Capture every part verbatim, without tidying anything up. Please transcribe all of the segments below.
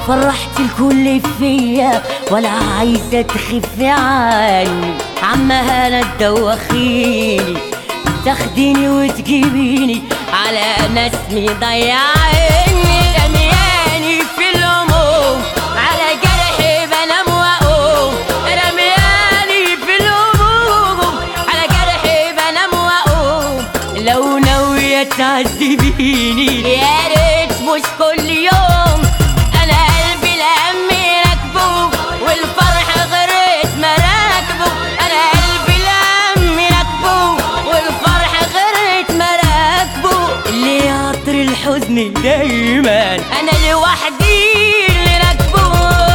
فرحت الكل فيا ولا عايزة تخفي عني. عمها انا تدوخيني تاخديني وتجيبيني على ناس مضيعيني. رمياني في الهموم على جرحي بنام واقوم. رمياني في الهموم على جرحي بنام واقوم. لو ناوية تعذبيني يا ريت مش كل يوم. انا قلبي الهم راكبه والفرح غريت مراكبه. انا قلبي الهم راكبه والفرح غريت مراكبه. اللي عطر الحزن دايما انا لوحدي اللي راكبه.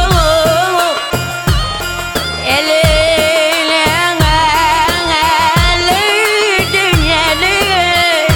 يا ليل يا ليل الدنيا ليل.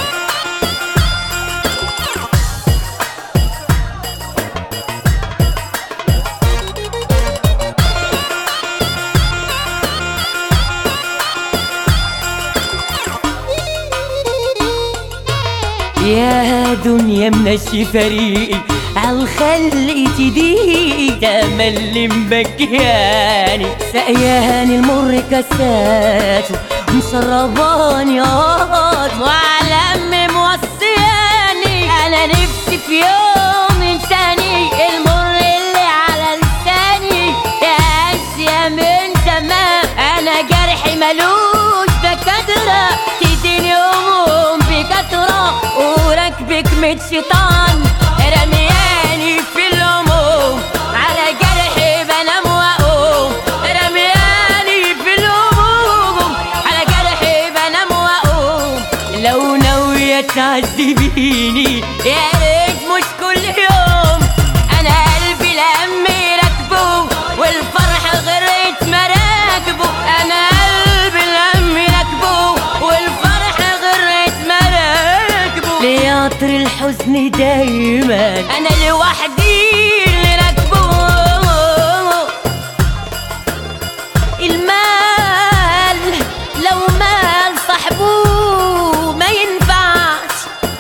يا دنيا منشي فريقي عالخلق تضيقي. تملي مبكياني سقياني المر كاساته مشرباني قاط وعلى امي موصياني. انا نفسي في يوم انساني المر اللي على لساني. يا اشياء من زمان انا جرحي ملوش دكاتره. تديني هموم بكتره وراكبك ميت شيطان. رمياني في الهموم على جرحي بنام واقوم. رمياني في الهموم على جرحي بنام واقوم. لو ناوية تعذبيني يا ريت مش كل يوم. انا قلبي الهم راكبه والفرح غريت مراكبه. انا قلبي الهم راكبه والفرح غريت مراكبه. ليه عطر الحزن دايما انا لوحدي اللي راكبه. المال لو مال صاحبه ما ينفعش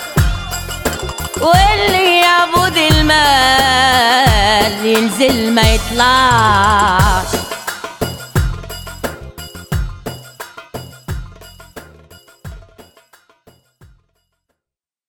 واللي يعبد المال ينزل ما يطلعش.